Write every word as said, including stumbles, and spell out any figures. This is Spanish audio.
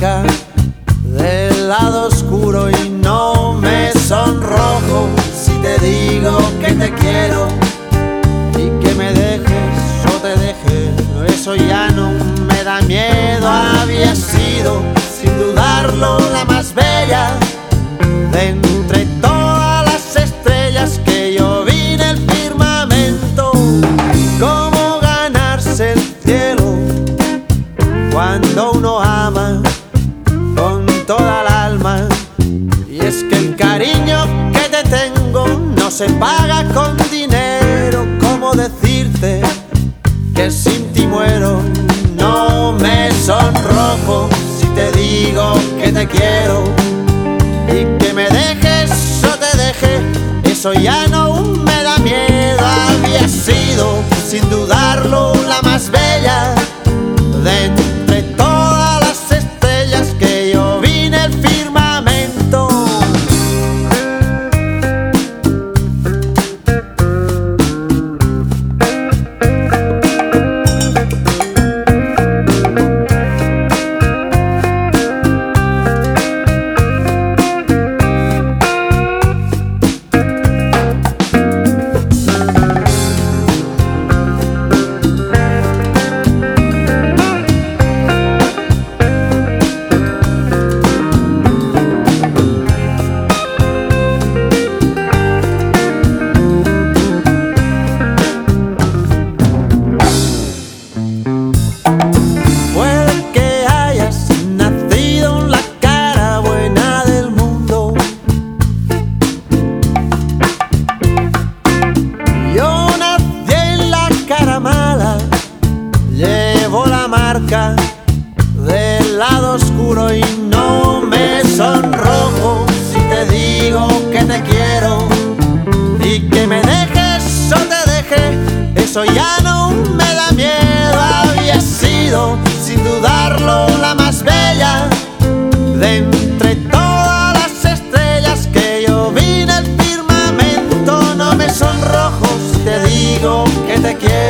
marca del lado oscuro y no me sonrojo si te digo que te quiero y que me dejes o te deje. Eso ya no me da miedo. Había sido sin dudarlo la más bella de entre todas las estrellas que yo vi en el firmamento. Cómo ganarse el cielo cuando uno ama con toda el alma. Y es que el cariño que te tengo no se paga con dinero. ¿Cómo decirte que sin ti muero? No me sonrojo si te digo que te quiero y que me dejes o te deje. Eso ya no me da miedo. Había sido sin dudarlo la más bella de entre todas las estrellas que yo vi en el firmamento. Llevo la marca del lado oscuro y no me sonrojo si te digo que te quiero y que me dejes o te deje. Eso ya no me da miedo. Había sido sin dudarlo la más bella de entre todas las estrellas que yo vi en el firmamento. No me sonrojo si te digo que te quiero